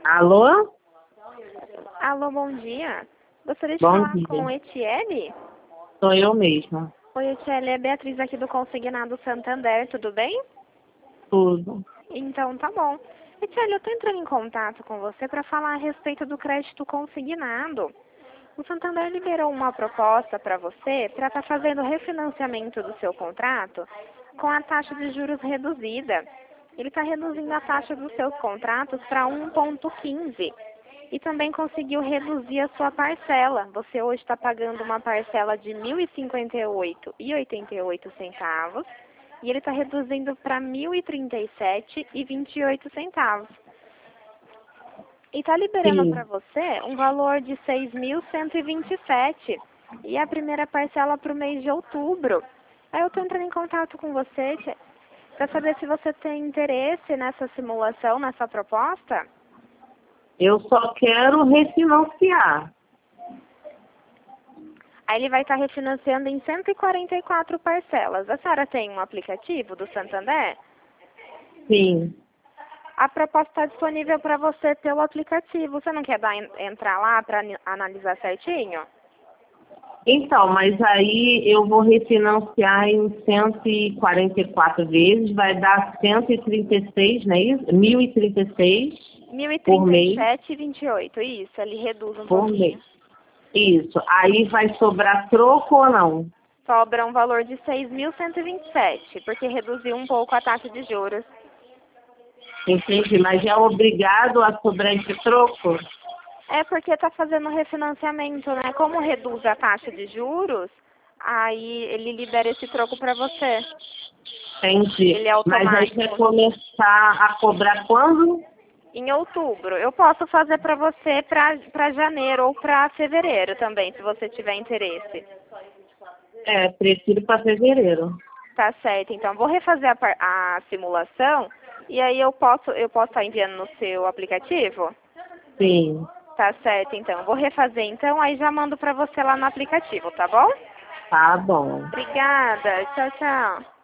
Alô? Alô, bom dia. Gostaria de Bom falar dia. com o Etiele? Sou eu mesma. Oi, Etiele, é Beatriz aqui do Consignado Santander, tudo bem? Tudo. Então, tá bom. Etiele, eu tô entrando em contato com você para falar a respeito do crédito consignado. O Santander liberou uma proposta para você para estar fazendo refinanciamento do seu contrato com a taxa de juros reduzida. Ele está reduzindo a taxa dos seus contratos para 1,15 e também conseguiu reduzir a sua parcela. Você hoje está pagando uma parcela de R$ 1.058,88 e ele está reduzindo para R$ 1.037,28. E está liberando para Sim. você um valor de 6.127 e a primeira parcela para o mês de outubro. Aí eu estou entrando em contato com você para saber se você tem interesse nessa simulação, nessa proposta. Eu só quero refinanciar. Aí ele vai estar refinanciando em 144 parcelas. A senhora tem um aplicativo do Santander? Sim. A proposta está disponível para você pelo aplicativo. Você não quer entrar lá para analisar certinho? Então, mas aí eu vou refinanciar em 144 vezes, vai dar 136, não é isso? 1.036 por mês. 1.037,28. Isso, ele reduz um Por pouquinho. mês. Isso. Aí vai sobrar troco ou não? Sobra um valor de 6.127, porque reduziu um pouco a taxa de juros. Entendi. Mas é obrigado a sobrar esse troco? É porque está fazendo refinanciamento, né? Como reduz a taxa de juros, aí ele libera esse troco para você. Entendi. Ele é Mas aí vai automático. começar a cobrar quando? Em outubro. Eu posso fazer para você para janeiro ou para fevereiro também, se você tiver interesse. É, prefiro para fevereiro. Tá certo. Então, vou refazer a simulação e aí eu posso estar enviando no seu aplicativo? Sim. Tá certo, então. Vou refazer, então, aí já mando para você lá no aplicativo, tá bom? Tá bom. Obrigada. Tchau, tchau.